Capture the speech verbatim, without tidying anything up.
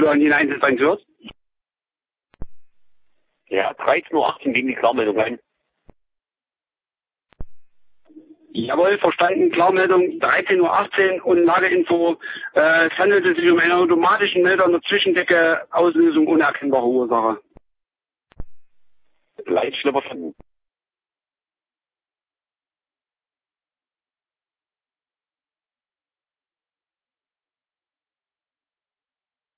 Florian den Einsatz angehört? Ja, dreizehn Uhr achtzehn gegen die Klarmeldung ein. Jawohl, verstanden. Klarmeldung dreizehn Uhr achtzehn und Lageinfo. Äh, es handelt sich um einen automatischen Melder in der Zwischendecke, Auslösung unerkennbare Ursache. Leitschlepper verstanden.